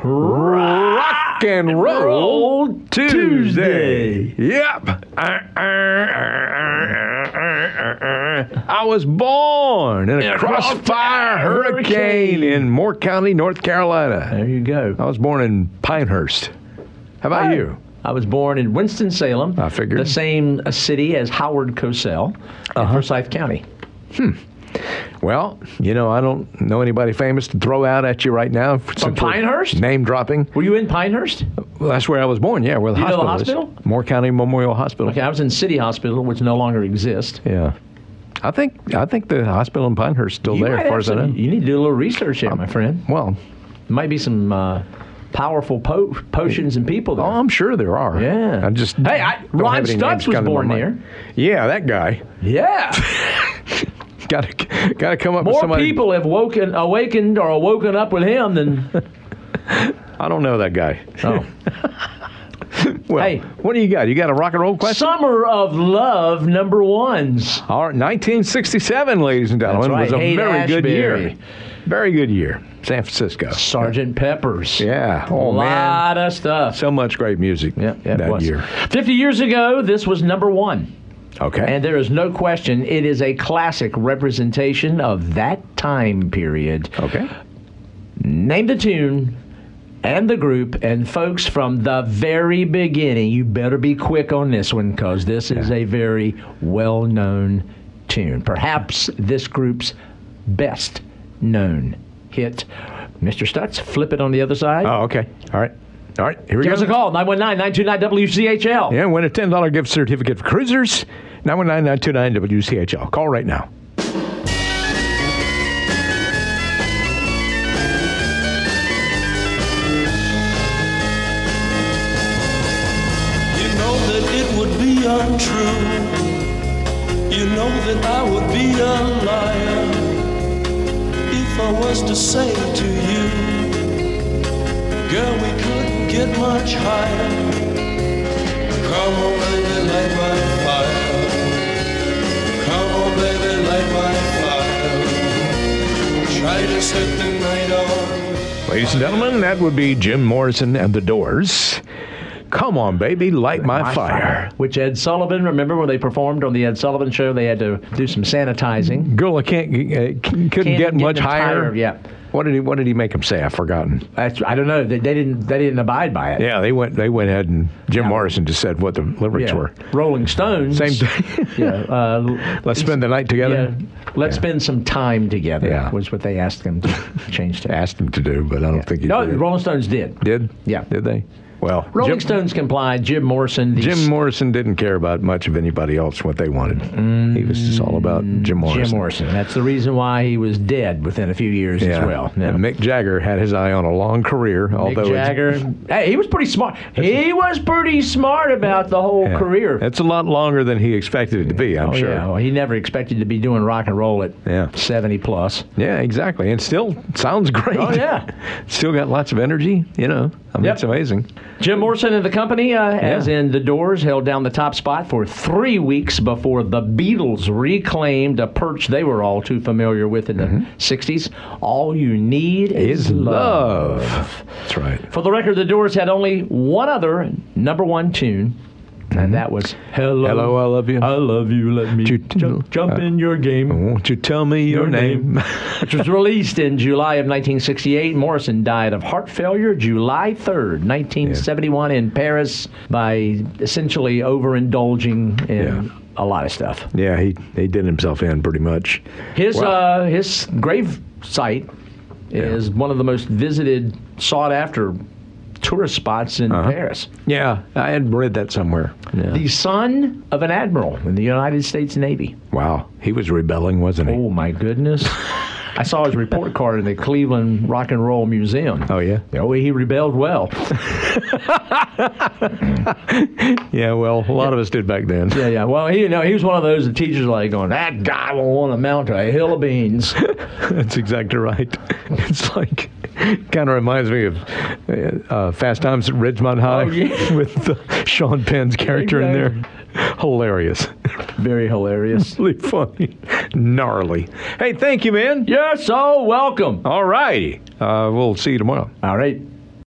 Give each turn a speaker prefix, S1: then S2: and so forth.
S1: Rock and Roll Tuesday. Yep. I was born in a crossfire hurricane in Moore County, North Carolina.
S2: There you go.
S1: I was born in Pinehurst. How about you?
S2: I was born in Winston-Salem.
S1: I figured.
S2: The same city as Howard Cosell in Forsyth County.
S1: Well, you know, I don't know anybody famous to throw out at you right now.
S2: From Pinehurst?
S1: Name dropping.
S2: Were you in Pinehurst?
S1: Well, that's where I was born, yeah, where the
S2: You know
S1: hospital
S2: the hospital?
S1: is. Moore County Memorial Hospital.
S2: Okay, I was in City Hospital, which no longer exists.
S1: Yeah. I think the hospital in Pinehurst is still there, as far as I know.
S2: You need to do a little research here, my friend.
S1: Well,
S2: There might be some powerful potions and people there.
S1: oh, I'm sure there are.
S2: Yeah.
S1: I just
S2: Hey,
S1: don't
S2: Ron
S1: have any
S2: Stutz
S1: names
S2: was
S1: coming to
S2: born
S1: my
S2: there.
S1: mind. Yeah, that guy.
S2: Yeah.
S1: Got to come up with
S2: More
S1: somebody.
S2: people have awakened or woken up with him than...
S1: I don't know that guy.
S2: Oh.
S1: Well,
S2: Hey.
S1: what do you got? You got a rock and roll question?
S2: Summer of Love number ones.
S1: All right, 1967, ladies and gentlemen,
S2: That's right.
S1: was a very good year.
S2: Haight-Ashbury.
S1: Very good year. San Francisco.
S2: Sgt. Pepper's.
S1: Yeah.
S2: A
S1: Oh, man.
S2: lot of stuff.
S1: So much great music
S2: Yeah, it
S1: that
S2: was.
S1: year.
S2: 50 years ago, this was number one.
S1: Okay.
S2: And there is no question it is a classic representation of that time period.
S1: Okay.
S2: Name the tune and the group, and folks, from the very beginning, you better be quick on this one because this is a very well-known tune. Perhaps this group's best-known hit. Mr. Stutz, flip it on the other side.
S1: Oh, okay. All right. All right. Here we
S2: Give
S1: go.
S2: us a call, 919-929-WCHL.
S1: Yeah, win a $10 gift certificate for Cruisers. 919-929-WCHL. Call right now.
S3: You know that it would be untrue. You know that I would be a liar if I was to say to you, girl, we couldn't get much higher. Come on, baby, light my fire. Come on, baby, light my fire. Try to set the night on.
S1: Ladies and gentlemen, that would be Jim Morrison and the Doors. Come on, baby, light my fire.
S2: Which Ed Sullivan, remember when they performed on the Ed Sullivan Show, they had to do some sanitizing.
S1: Girl, I couldn't get much higher.
S2: Yeah.
S1: What did he make him say? I've forgotten.
S2: I don't know. They didn't abide by it.
S1: Yeah, they went ahead and Jim Morrison just said what the lyrics were.
S2: Rolling Stones.
S1: Same thing.
S2: Yeah.
S1: Let's spend the night together.
S2: Yeah. Let's spend some time together.
S1: Yeah.
S2: Was what they asked them to change to.
S1: Asked him to do, but I don't think he
S2: No,
S1: did.
S2: Rolling Stones did.
S1: Did?
S2: Yeah.
S1: Did they? Well,
S2: Rolling Stones complied. Jim Morrison.
S1: Jim Morrison didn't care about much of anybody else what they wanted. He was just all about Jim Morrison.
S2: Jim Morrison. That's the reason why he was dead within a few years as well. Yeah.
S1: And Mick Jagger had his eye on a long career.
S2: Mick Jagger. Hey, he was pretty smart. He was pretty smart about the whole career.
S1: It's a lot longer than he expected it to be, I'm sure.
S2: Yeah. Well, he never expected to be doing rock and roll at 70 plus.
S1: Yeah, exactly. And still sounds great.
S2: Oh, yeah.
S1: Still got lots of energy, you know. I mean, it's amazing.
S2: Jim Morrison and the company, as in The Doors, held down the top spot for 3 weeks before the Beatles reclaimed a perch they were all too familiar with in the 60s. All you need is love.
S1: That's right.
S2: For the record, The Doors had only one other number one tune, and that was Hello.
S1: Hello, I love you.
S2: I love you. Let me jump in your game.
S1: Won't you tell me your name?
S2: Which was released in July of 1968. Morrison died of heart failure July 3rd, 1971 in Paris by essentially overindulging in a lot of stuff.
S1: Yeah, he did himself in pretty much.
S2: His grave site is one of the most visited, sought-after tourist spots in Paris.
S1: Yeah, I had read that somewhere. Yeah.
S2: The son of an admiral in the United States Navy.
S1: Wow, he was rebelling, wasn't he?
S2: Oh, my goodness. I saw his report card in the Cleveland Rock and Roll Museum.
S1: Oh, yeah?
S2: Oh, he rebelled well.
S1: Yeah, well, a lot of us did back then.
S2: Yeah. Well, he was one of those that teachers like going, that guy will want to mount a hill of beans.
S1: That's exactly right. It's like, kind of reminds me of Fast Times at Ridgemont High with Sean Penn's character in there. Hilarious.
S2: Very hilarious.
S1: Really funny. Gnarly. Hey, thank you, man.
S2: You're so welcome.
S1: All righty. We'll see you tomorrow.
S2: All right.